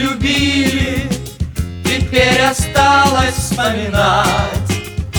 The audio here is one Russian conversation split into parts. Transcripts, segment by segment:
любили, теперь осталось вспоминать.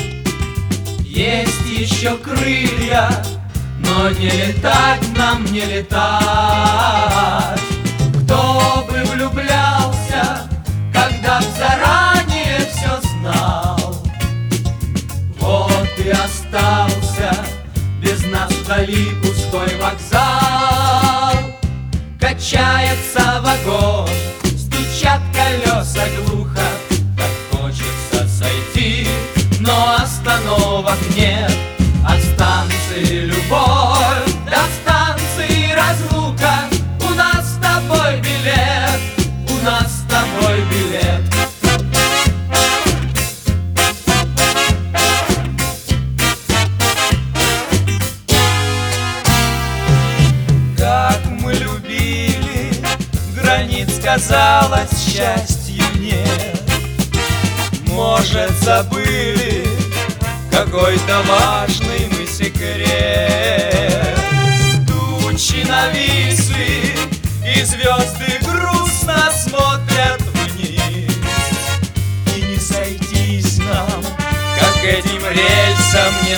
Есть еще крылья, но не летать нам, не летать. Кто бы влюблялся, когда б заранее все знал, вот и остался без нас вдали пустой вокзал. Качается вагон, стучат колеса глухо, так хочется сойти, но остановок нет. От станции любовь до станции разлука. У нас с тобой билет, у нас с тобой билет. Как мы любили, границ, казалось, счастью нет. Может, забыли какой-то важный мы секрет. Тучи нависли, и звезды грустно смотрят вниз. И не сойтись нам, как этим рельсам не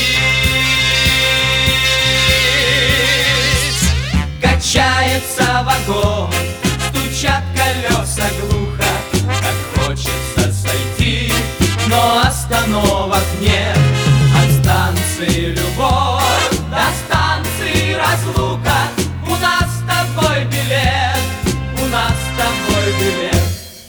сойтись. Качается вагон, стучат колеса глухо, так хочется сойти, но остановок нет. От станции любовь до станции разлука. У нас с тобой билет, у нас с тобой билет.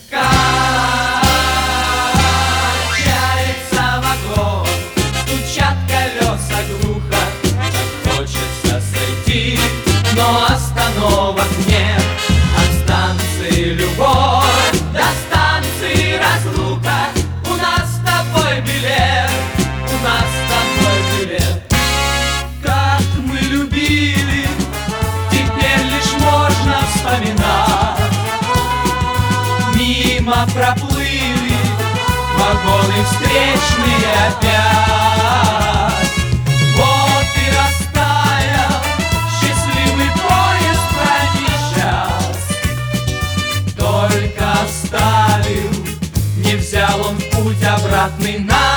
Качается вагон, стучат колеса глухо, так хочется сойти, но остановок нет. От станции любовь до станции разлука. У нас с тобой билет, у нас с тобой билет. Как мы любили, теперь лишь можно вспоминать. Мимо проплыли вагоны встречные опять. Вот и растаял счастливый поезд проезжал. Только оставил, не взял он в путь обратный нас.